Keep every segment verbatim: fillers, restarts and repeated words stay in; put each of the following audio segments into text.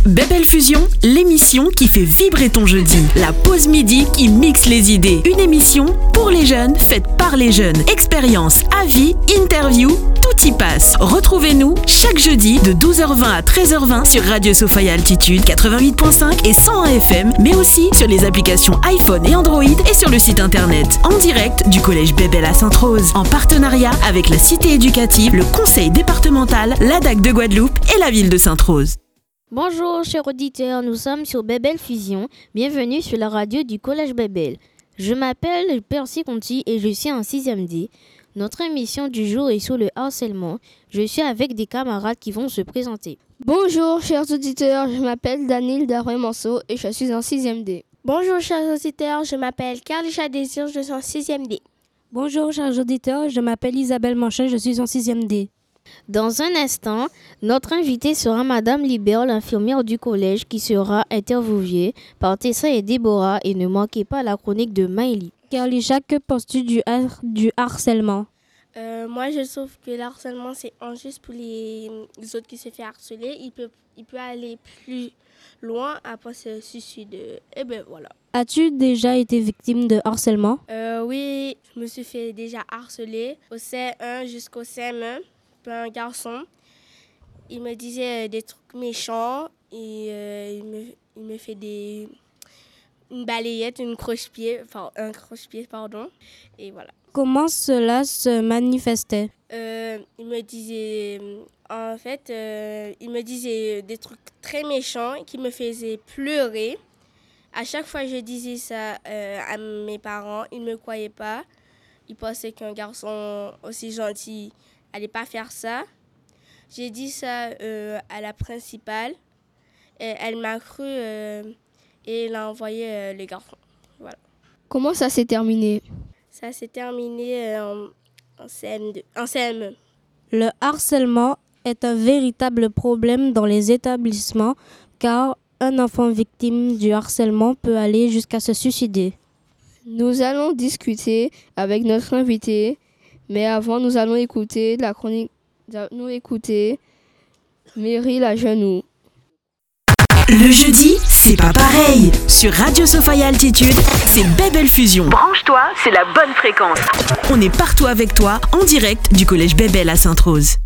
Bébel Fusion, l'émission qui fait vibrer ton jeudi. La pause midi qui mixe les idées. Une émission pour les jeunes, faite par les jeunes. Expérience, avis, interview, tout y passe. Retrouvez-nous chaque jeudi de douze heures vingt à treize heures vingt sur Radio Sophia Altitude quatre-vingt-huit virgule cinq et cent un F M, mais aussi sur les applications iPhone et Android et sur le site internet. En direct du collège Bébel à Sainte-Rose, en partenariat avec la cité éducative, le conseil départemental, l'A D A C de Guadeloupe et la ville de Sainte-Rose. Bonjour chers auditeurs, nous sommes sur Bébel Fusion. Bienvenue sur la radio du collège Bébel. Je m'appelle Percy Conti et je suis en sixième D. Notre émission du jour est sur le harcèlement. Je suis avec des camarades qui vont se présenter. Bonjour chers auditeurs, je m'appelle Daniel Darwin-Manceau et je suis en sixième D. Bonjour chers auditeurs, je m'appelle Carlisha Désir, je suis en sixième D. Bonjour chers auditeurs, je m'appelle Isabelle Manchin, je suis en sixième D. Dans un instant, notre invitée sera Madame Libert, l'infirmière du collège, qui sera interviewée par Tessa et Déborah. Et ne manquez pas la chronique de Maëlie. Carlisha, que penses-tu du, har- du harcèlement? euh, Moi, je trouve que le harcèlement, c'est injuste pour les, les autres qui se font harceler. Il peut, il peut aller plus loin après se suicider. Et ben voilà. As-tu déjà été victime de harcèlement? euh, Oui, je me suis fait déjà harceler au C un jusqu'au C M un. Un garçon, il me disait des trucs méchants et euh, il, me, il me fait des une balayette, une croche-pied, enfin un croche-pied, pardon, et voilà. Comment cela se manifestait? Euh, il me disait, en fait, euh, il me disait des trucs très méchants qui me faisaient pleurer. À chaque fois que je disais ça euh, à mes parents, ils ne me croyaient pas. Ils pensaient qu'un garçon aussi gentil n'allait pas faire ça. J'ai dit ça euh, à la principale. Et elle m'a cru euh, et elle a envoyé euh, le garçon. Voilà. Comment ça s'est terminé? Ça s'est terminé euh, en, en C M deux, en C M un. Le harcèlement est un véritable problème dans les établissements car un enfant victime du harcèlement peut aller jusqu'à se suicider. Nous allons discuter avec notre invité. Mais avant, nous allons écouter la chronique. Nous écouter Mary la Genou. Le jeudi, c'est pas pareil. Sur Radio Sophia Altitude, c'est Bébel Fusion. Branche-toi, c'est la bonne fréquence. On est partout avec toi, en direct du collège Bébel à Sainte-Rose.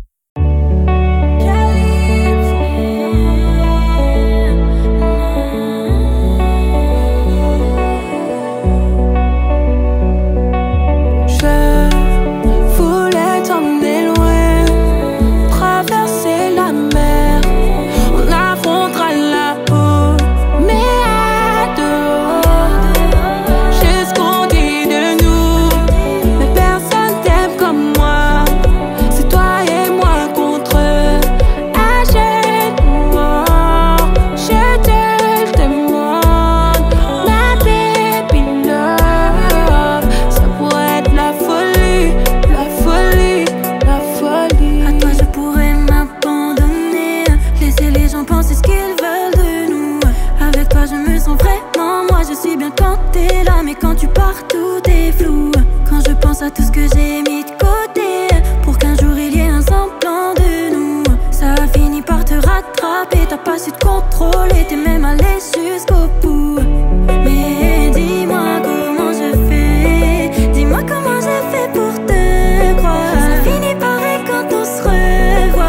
Tout ce que j'ai mis de côté pour qu'un jour il y ait un semblant de nous. Ça a fini par te rattraper, t'as pas su te contrôler, t'es même allé jusqu'au bout. Mais dis-moi comment je fais, dis-moi comment je fais pour te croire. Ça finit pareil quand on se revoit.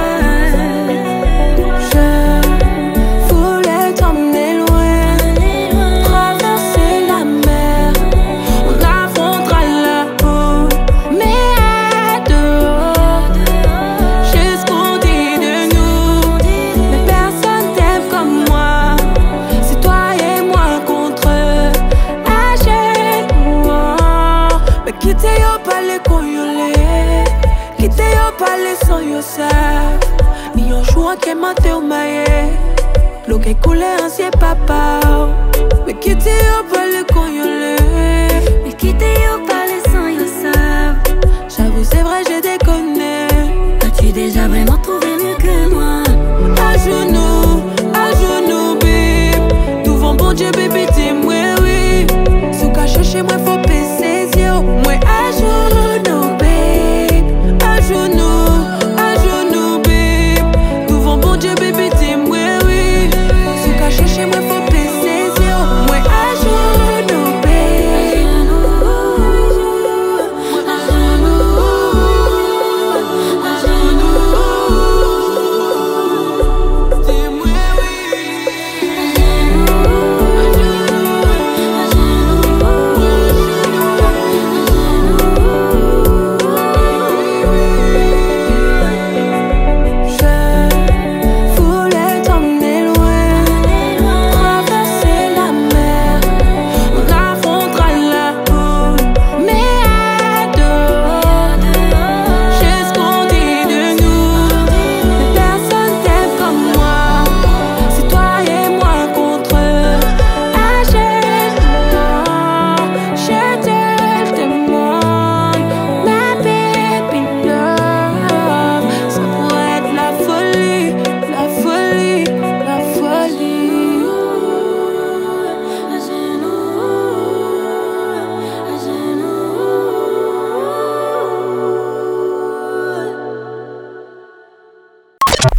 Je voulais t'emmener loin, traverser la mer, on affrontera la peau. Ni un jour que mate o maye, lo que coule ansie papa. Me quitte yo parle con yo le, me quitte yo parle sans yo savent. J'avoue c'est vrai je déconne. As-tu déjà vraiment trouvé mieux que moi? À genoux, à genoux babe, devant bon Dieu bébé dis-moi oui. Sous qu'à chercher moi faut passer ses yeux. Moi à genoux babe, à genoux, à genoux babe, devant bon Dieu bébé dis-moi oui.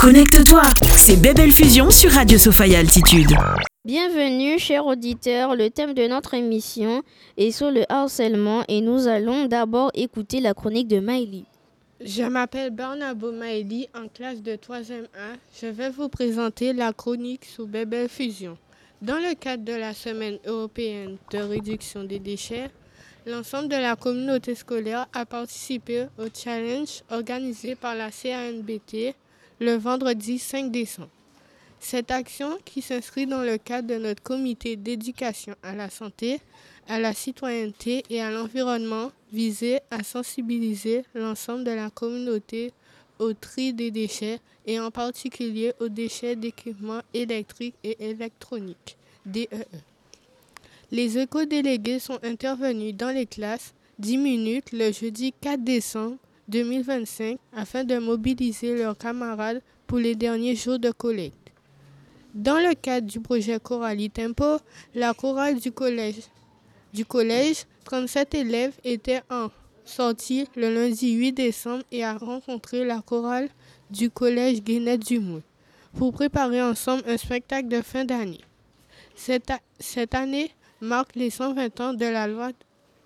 Connecte-toi, c'est Bébel Fusion sur Radio Sophia Altitude. Bienvenue, chers auditeurs. Le thème de notre émission est sur le harcèlement et nous allons d'abord écouter la chronique de Maëlie. Je m'appelle Barnabo Maëlie, en classe de troisième A. Je vais vous présenter la chronique sur Bébel Fusion. Dans le cadre de la Semaine européenne de réduction des déchets, l'ensemble de la communauté scolaire a participé au challenge organisé par la C A N B T le vendredi cinq décembre. Cette action, qui s'inscrit dans le cadre de notre comité d'éducation à la santé, à la citoyenneté et à l'environnement, visait à sensibiliser l'ensemble de la communauté au tri des déchets et en particulier aux déchets d'équipements électriques et électroniques, D E E. Les éco-délégués sont intervenus dans les classes dix minutes le jeudi quatre décembre deux mille vingt-cinq afin de mobiliser leurs camarades pour les derniers jours de collecte. Dans le cadre du projet Coralie Tempo, la chorale du collège, du collège, trente-sept élèves étaient en sortie le lundi huit décembre et a rencontré la chorale du collège Guénette du Moulin pour préparer ensemble un spectacle de fin d'année. Cette, a- cette année marque les cent vingt ans de la loi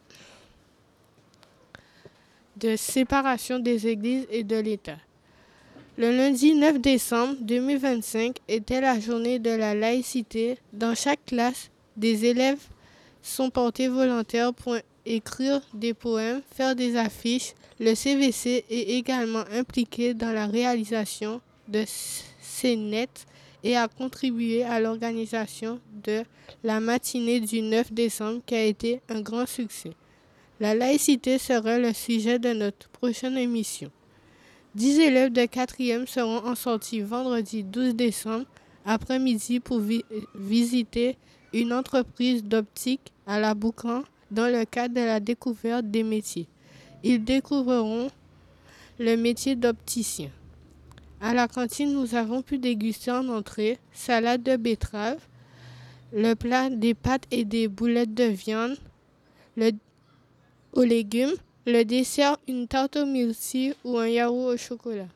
de séparation des églises et de l'État. Le lundi neuf décembre deux mille vingt-cinq était la journée de la laïcité. Dans chaque classe, des élèves sont portés volontaires pour écrire des poèmes, faire des affiches. Le C V C est également impliqué dans la réalisation de scénettes et a contribué à l'organisation de la matinée du neuf décembre qui a été un grand succès. La laïcité sera le sujet de notre prochaine émission. Dix élèves de quatrième seront en sortie vendredi douze décembre après-midi pour vi- visiter une entreprise d'optique à la Boucan dans le cadre de la découverte des métiers. Ils découvriront le métier d'opticien. À la cantine, nous avons pu déguster en entrée salade de betterave, le plat des pâtes et des boulettes de viande, le, aux légumes, le dessert, une tarte au myrtille ou un yaourt au chocolat.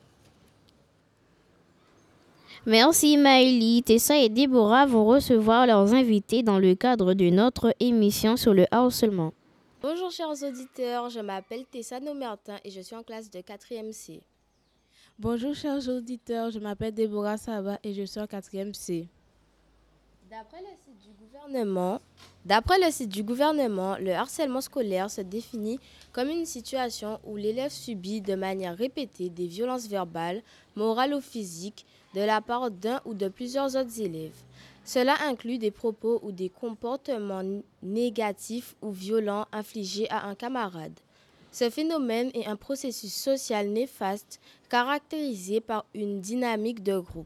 Merci Maëlie. Tessa et Déborah vont recevoir leurs invités dans le cadre de notre émission sur le harcèlement. Bonjour chers auditeurs, je m'appelle Tessa Nomertin et je suis en classe de quatrième C. Bonjour chers auditeurs, je m'appelle Déborah Saba et je suis en quatrième C. D'après le site du gouvernement, d'après le site du gouvernement, le harcèlement scolaire se définit comme une situation où l'élève subit de manière répétée des violences verbales, morales ou physiques de la part d'un ou de plusieurs autres élèves. Cela inclut des propos ou des comportements négatifs ou violents infligés à un camarade. Ce phénomène est un processus social néfaste caractérisé par une dynamique de groupe.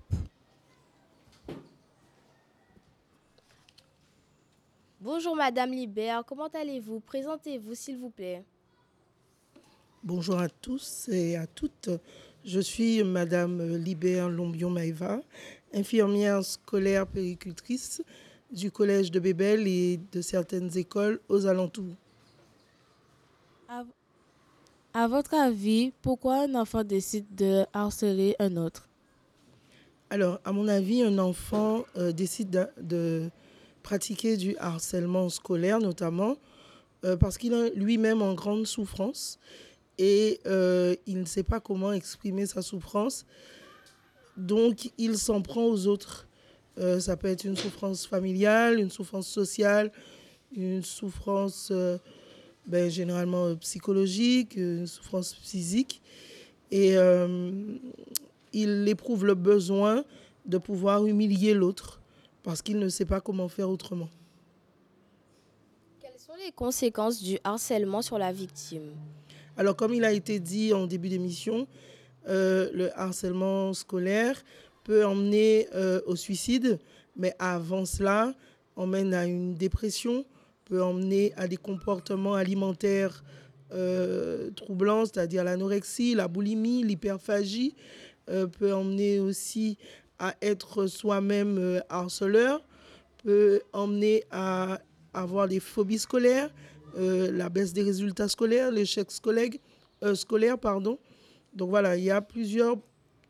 Bonjour Madame Libert, comment allez-vous? Présentez-vous s'il vous plaît. Bonjour à tous et à toutes. Je suis Madame Libert Lombion-Maïva, infirmière scolaire péricultrice du collège de Bébel et de certaines écoles aux alentours. À, à votre avis, pourquoi un enfant décide de harceler un autre? Alors, à mon avis, un enfant euh, décide de, de pratiquer du harcèlement scolaire, notamment euh, parce qu'il est lui-même en grande souffrance et euh, il ne sait pas comment exprimer sa souffrance. Donc, il s'en prend aux autres. Euh, ça peut être une souffrance familiale, une souffrance sociale, une souffrance euh, ben, généralement euh, psychologique, une souffrance physique. Et euh, il éprouve le besoin de pouvoir humilier l'autre parce qu'il ne sait pas comment faire autrement. Quelles sont les conséquences du harcèlement sur la victime? Alors, comme il a été dit en début d'émission, euh, le harcèlement scolaire peut emmener euh, au suicide, mais avant cela, emmène à une dépression, peut emmener à des comportements alimentaires euh, troublants, c'est-à-dire l'anorexie, la boulimie, l'hyperphagie, euh, peut emmener aussi à être soi-même euh, harceleur, peut emmener à avoir des phobies scolaires, euh, la baisse des résultats scolaires, l'échec scolaire, euh, scolaire, pardon. Donc voilà, il y a plusieurs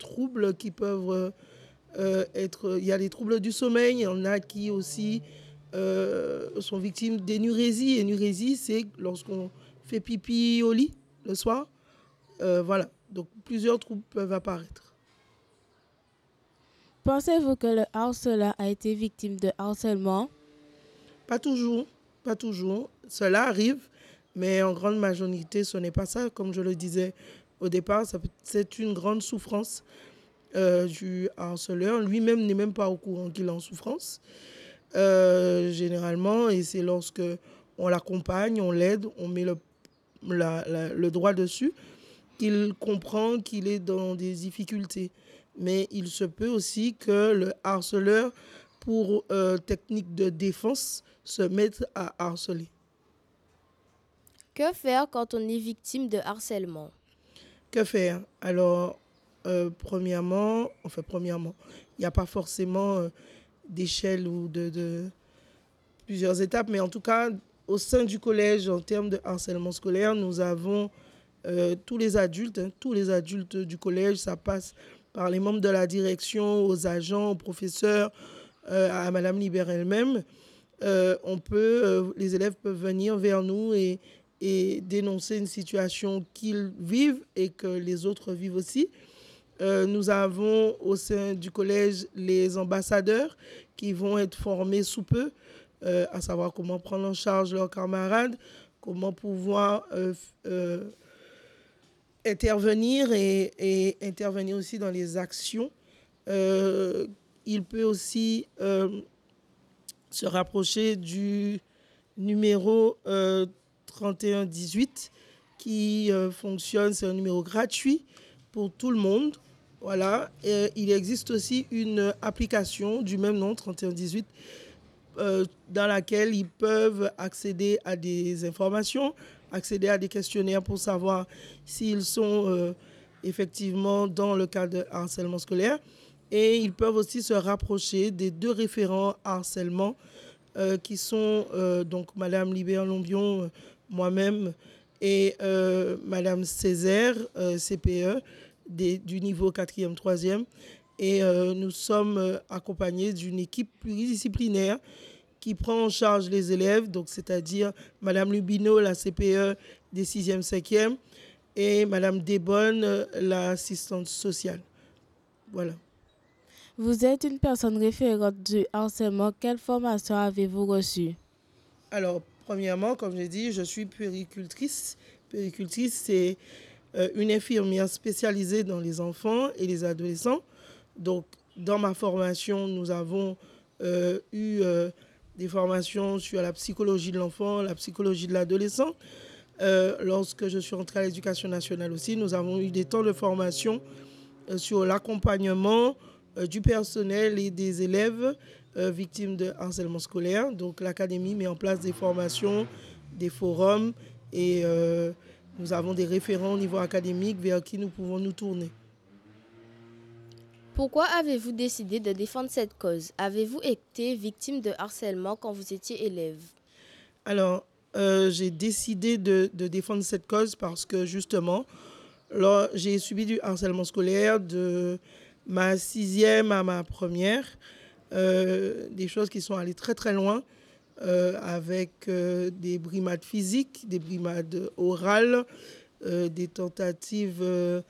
troubles qui peuvent euh, être... Il y a les troubles du sommeil, il y en a qui aussi euh, sont victimes d'énurésie. Énurésie, c'est lorsqu'on fait pipi au lit le soir. Euh, voilà, donc plusieurs troubles peuvent apparaître. Pensez-vous que le harceleur a été victime de harcèlement? Pas toujours, pas toujours. Cela arrive, mais en grande majorité, ce n'est pas ça. Comme je le disais au départ, ça peut- c'est une grande souffrance euh, du harceleur. Lui-même n'est même pas au courant qu'il est en souffrance, euh, généralement. Et c'est lorsque on l'accompagne, on l'aide, on met le, la- la- le doigt dessus, qu'il comprend qu'il est dans des difficultés. Mais il se peut aussi que le harceleur, pour euh, technique de défense, se mette à harceler. Que faire quand on est victime de harcèlement? Que faire? Alors, euh, premièrement, enfin, premièrement, il n'y a pas forcément euh, d'échelle ou de, de plusieurs étapes, mais en tout cas, au sein du collège, en termes de harcèlement scolaire, nous avons euh, tous les adultes, hein, tous les adultes du collège, ça passe par les membres de la direction, aux agents, aux professeurs, euh, à Madame Libert elle-même. Euh, on peut, euh, les élèves peuvent venir vers nous et, et dénoncer une situation qu'ils vivent et que les autres vivent aussi. Euh, nous avons au sein du collège les ambassadeurs qui vont être formés sous peu, euh, à savoir comment prendre en charge leurs camarades, comment pouvoir euh, euh, intervenir et, et intervenir aussi dans les actions. Euh, il peut aussi euh, se rapprocher du numéro euh, trente et un dix-huit qui euh, fonctionne, c'est un numéro gratuit pour tout le monde. Voilà. Et il existe aussi une application du même nom, trente et un dix-huit, euh, dans laquelle ils peuvent accéder à des informations, accéder à des questionnaires pour savoir s'ils sont euh, effectivement dans le cadre de harcèlement scolaire. Et ils peuvent aussi se rapprocher des deux référents harcèlement euh, qui sont euh, donc Madame Libert Lombion, euh, moi-même, et euh, Madame Césaire, euh, C P E, des, du niveau quatrième, troisième. Et euh, nous sommes euh, accompagnés d'une équipe pluridisciplinaire qui prend en charge les élèves, donc c'est-à-dire Madame Lubino, la C P E des sixième, cinquième, et Madame Desbonnes, euh, l'assistante sociale. Voilà. Vous êtes une personne référente du harcèlement. Quelle formation avez-vous reçue? Alors, premièrement, comme j'ai dit, je suis puéricultrice. Puéricultrice, c'est euh, une infirmière spécialisée dans les enfants et les adolescents. Donc, dans ma formation, nous avons euh, eu euh, des formations sur la psychologie de l'enfant, la psychologie de l'adolescent. Euh, lorsque je suis entrée à l'Éducation nationale aussi, nous avons eu des temps de formation euh, sur l'accompagnement euh, du personnel et des élèves euh, victimes de harcèlement scolaire. Donc, l'académie met en place des formations, des forums et euh, nous avons des référents au niveau académique vers qui nous pouvons nous tourner. Pourquoi avez-vous décidé de défendre cette cause? Avez-vous été victime de harcèlement quand vous étiez élève? Alors, euh, j'ai décidé de, de défendre cette cause parce que justement, là, j'ai subi du harcèlement scolaire de ma sixième à ma première, euh, des choses qui sont allées très très loin, euh, avec euh, des brimades physiques, des brimades orales, euh, des tentatives euh,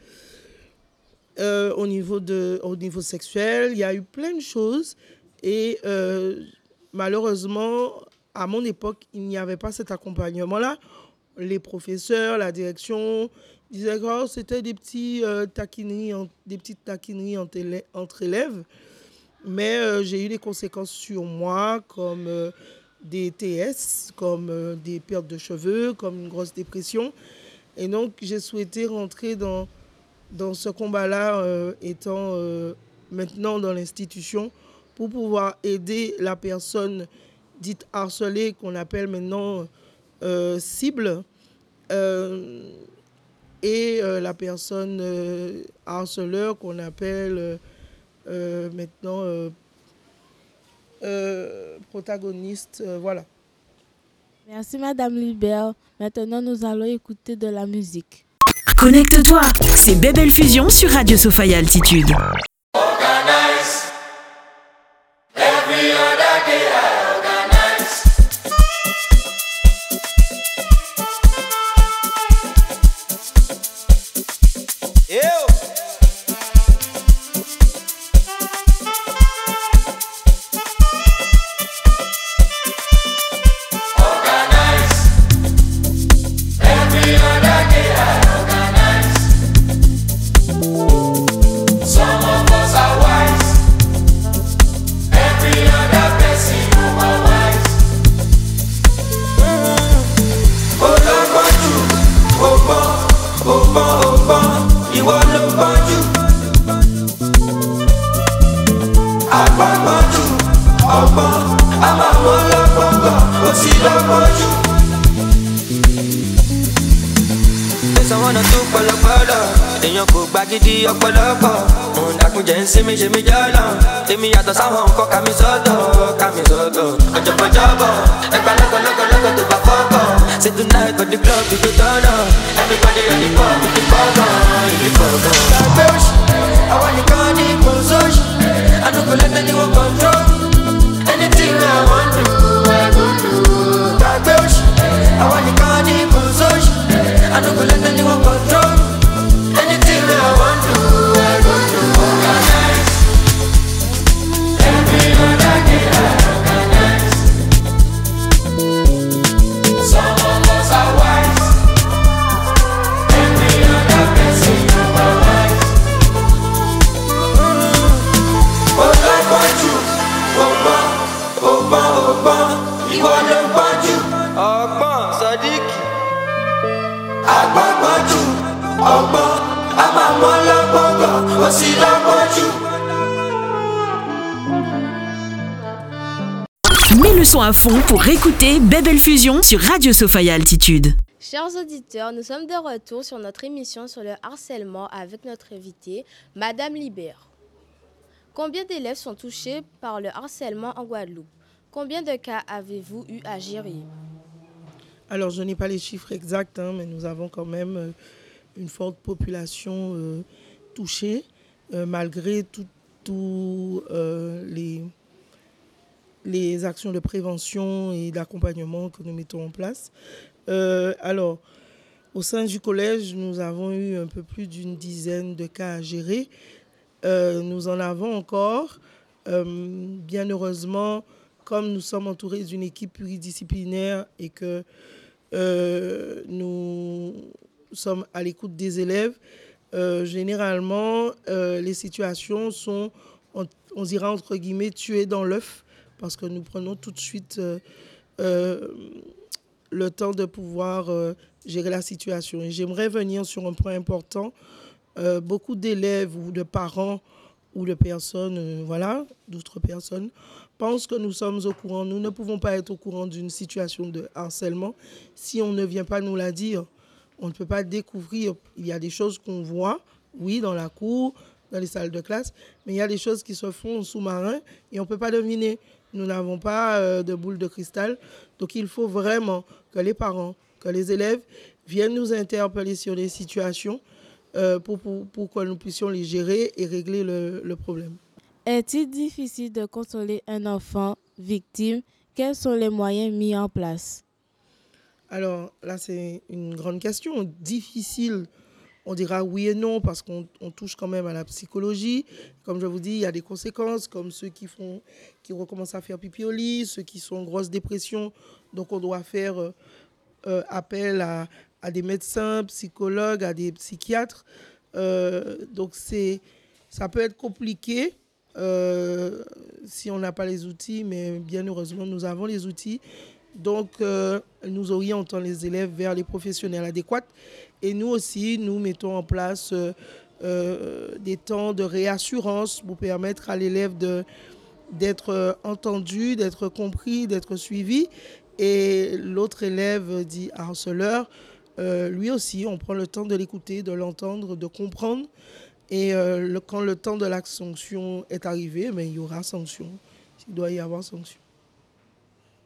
euh, au niveau de, au niveau sexuel. Il y a eu plein de choses et euh, malheureusement, à mon époque, il n'y avait pas cet accompagnement-là. Les professeurs, la direction disaient que oh, c'était des, petits, euh, taquineries, en, des petites taquineries entre élèves. Entre élèves. Mais euh, j'ai eu des conséquences sur moi, comme euh, des T S, comme euh, des pertes de cheveux, comme une grosse dépression. Et donc, j'ai souhaité rentrer dans, dans ce combat-là, euh, étant euh, maintenant dans l'institution, pour pouvoir aider la personne dite harcelée, qu'on appelle maintenant euh, cible, euh, et euh, la personne euh, harceleur, qu'on appelle euh, maintenant euh, euh, protagoniste. Euh, voilà. Merci Madame Libert. Maintenant, nous allons écouter de la musique. Connecte-toi, c'est Bebel Fusion sur Radio Sophia Altitude. Simi simi jala, temi yato sáwọn nǹkan ká mi sọ́dọ̀, ká mi sọ́dọ̀. Ọjọ́ kọjọ́bọ̀, ẹgbẹ́ lọ́kọ̀ lọ́kọ̀ lọ́kọ̀ tó bá fọ́kọ̀. Say tonight for the club we go turn up. Everybody ready for the fọ́kọ̀, ìdí fọ́kọ̀. Gbàgbé òṣì, àwọn nìkan ní kò sóṣì. I no go let anyone control me. Anything I want to, I go do. Gbàgbé òṣì, àwọn nìkan ní kò sóṣì. I no go let anyone control me. Anything I want to, I go do. Mets le son à fond pour écouter Bebel Fusion sur Radio Sophia Altitude. Chers auditeurs, nous sommes de retour sur notre émission sur le harcèlement avec notre invitée, Madame Libert. Combien d'élèves sont touchés par le harcèlement en Guadeloupe? Combien de cas avez-vous eu à gérer? Alors, je n'ai pas les chiffres exacts, hein, mais nous avons quand même euh, une forte population euh, touchée, euh, malgré toutes tout, euh, les, les actions de prévention et d'accompagnement que nous mettons en place. Euh, alors, au sein du collège, nous avons eu un peu plus d'une dizaine de cas à gérer. Euh, nous en avons encore. Euh, bien heureusement, comme nous sommes entourés d'une équipe pluridisciplinaire et que euh, nous sommes à l'écoute des élèves, euh, généralement, euh, les situations sont, on, on dira entre guillemets, tuées dans l'œuf, parce que nous prenons tout de suite euh, euh, le temps de pouvoir euh, gérer la situation. Et j'aimerais venir sur un point important. Euh, beaucoup d'élèves ou de parents ou de personnes, euh, voilà, d'autres personnes, pensent que nous sommes au courant. Nous ne pouvons pas être au courant d'une situation de harcèlement si on ne vient pas nous la dire. On ne peut pas découvrir. Il y a des choses qu'on voit, oui, dans la cour, dans les salles de classe, mais il y a des choses qui se font en sous-marin et on ne peut pas deviner. Nous n'avons pas euh, de boule de cristal. Donc il faut vraiment que les parents, que les élèves viennent nous interpeller sur les situations euh, pour, pour, pour que nous puissions les gérer et régler le, le problème. Est-il difficile de consoler un enfant victime? Quels sont les moyens mis en place? Alors là, c'est une grande question. Difficile, on dira oui et non, parce qu'on on touche quand même à la psychologie. Comme je vous dis, il y a des conséquences, comme ceux qui, font, qui recommencent à faire pipi au lit, ceux qui sont en grosse dépression. Donc on doit faire euh, appel à, à des médecins, psychologues, à des psychiatres. Euh, donc c'est, ça peut être compliqué euh, si on n'a pas les outils, mais bien heureusement, nous avons les outils. Donc, euh, nous orientons les élèves vers les professionnels adéquats. Et nous aussi, nous mettons en place euh, euh, des temps de réassurance pour permettre à l'élève de, d'être entendu, d'être compris, d'être suivi. Et l'autre élève dit harceleur, euh, lui aussi, on prend le temps de l'écouter, de l'entendre, de comprendre. Et euh, le, quand le temps de la sanction est arrivé, mais il y aura sanction. Il doit y avoir sanction.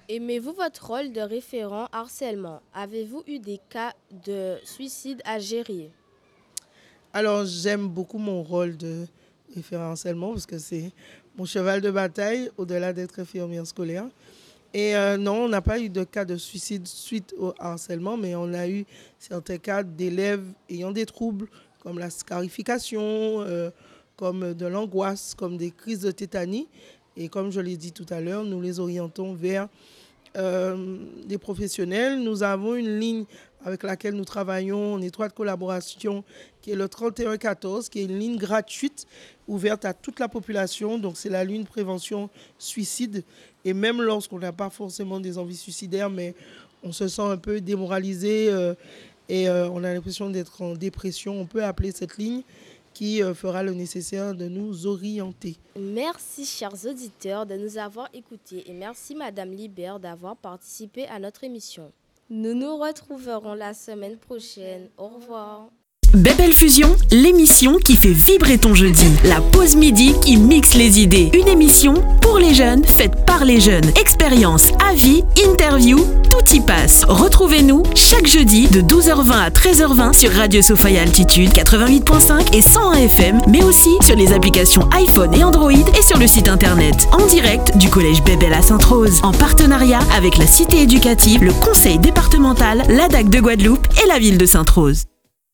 Aimez-vous votre rôle de référent harcèlement? Avez-vous eu des cas de suicide à gérer? Alors, j'aime beaucoup mon rôle de référent harcèlement parce que c'est mon cheval de bataille au-delà d'être infirmière scolaire. Et euh, non, on n'a pas eu de cas de suicide suite au harcèlement, mais on a eu certains cas d'élèves ayant des troubles comme la scarification, euh, comme de l'angoisse, comme des crises de tétanie. Et comme je l'ai dit tout à l'heure, nous les orientons vers euh, des professionnels. Nous avons une ligne avec laquelle nous travaillons en étroite collaboration, qui est le trente et un quatorze, qui est une ligne gratuite ouverte à toute la population. Donc c'est la ligne prévention suicide. Et même lorsqu'on n'a pas forcément des envies suicidaires, mais on se sent un peu démoralisé euh, et euh, on a l'impression d'être en dépression, on peut appeler cette ligne qui euh, fera le nécessaire de nous orienter. Merci chers auditeurs de nous avoir écoutés et merci Madame Libert d'avoir participé à notre émission. Nous nous retrouverons la semaine prochaine. Au revoir. Bébel Fusion, l'émission qui fait vibrer ton jeudi. La pause midi qui mixe les idées. Une émission pour les jeunes, faite par les jeunes. Expérience, avis, interview, tout y passe. Retrouvez-nous chaque jeudi de douze heures vingt à treize heures vingt sur Radio Sophia Altitude quatre-vingt-huit virgule cinq et cent un F M, mais aussi sur les applications iPhone et Android et sur le site internet. En direct du collège Bébel à Sainte-Rose, en partenariat avec la cité éducative, le conseil départemental, l'A D A C de Guadeloupe et la ville de Sainte-Rose.